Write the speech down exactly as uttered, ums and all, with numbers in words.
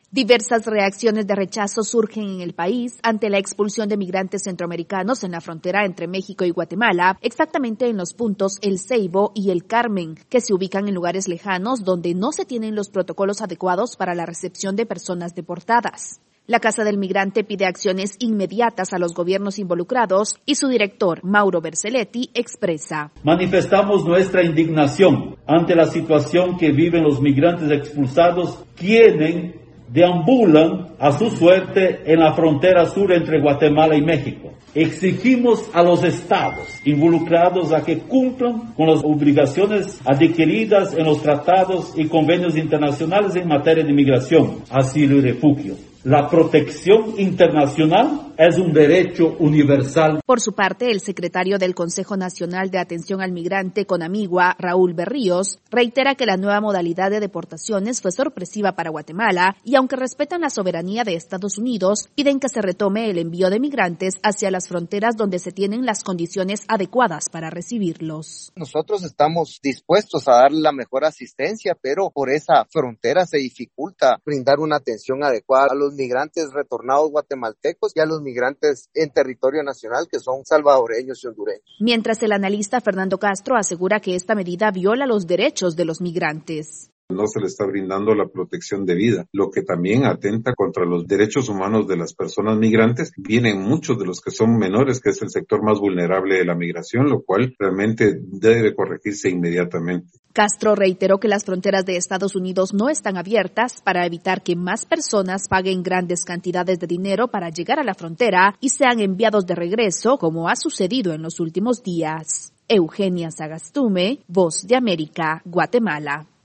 Diversas reacciones de rechazo surgen en el país ante la expulsión de migrantes centroamericanos en la frontera entre México y Guatemala, exactamente en los puntos El Ceibo y El Carmen, que se ubican en lugares lejanos donde no se tienen los protocolos adecuados para la recepción de personas deportadas. La Casa del Migrante pide acciones inmediatas a los gobiernos involucrados y su director, Mauro Berceletti, expresa: Manifestamos nuestra indignación ante la situación que viven los migrantes expulsados, quienes deambulan a su suerte en la frontera sur entre Guatemala y México. Exigimos a los estados involucrados a que cumplan con las obligaciones adquiridas en los tratados y convenios internacionales en materia de migración, asilo y refugio. La protección internacional es un derecho universal. Por su parte, el secretario del Consejo Nacional de Atención al Migrante, CONAMIGUA, Raúl Berríos, reitera que la nueva modalidad de deportaciones fue sorpresiva para Guatemala y, aunque respetan la soberanía de Estados Unidos, piden que se retome el envío de migrantes hacia las fronteras donde se tienen las condiciones adecuadas para recibirlos. Nosotros estamos dispuestos a darle la mejor asistencia, pero por esa frontera se dificulta brindar una atención adecuada a los migrantes retornados guatemaltecos y a los migrantes en territorio nacional que son salvadoreños y hondureños. Mientras el analista Fernando Castro asegura que esta medida viola los derechos de los migrantes. No se le está brindando la protección debida, lo que también atenta contra los derechos humanos de las personas migrantes. Vienen muchos de los que son menores, que es el sector más vulnerable de la migración, lo cual realmente debe corregirse inmediatamente. Castro reiteró que las fronteras de Estados Unidos no están abiertas para evitar que más personas paguen grandes cantidades de dinero para llegar a la frontera y sean enviados de regreso, como ha sucedido en los últimos días. Eugenia Sagastume, Voz de América, Guatemala.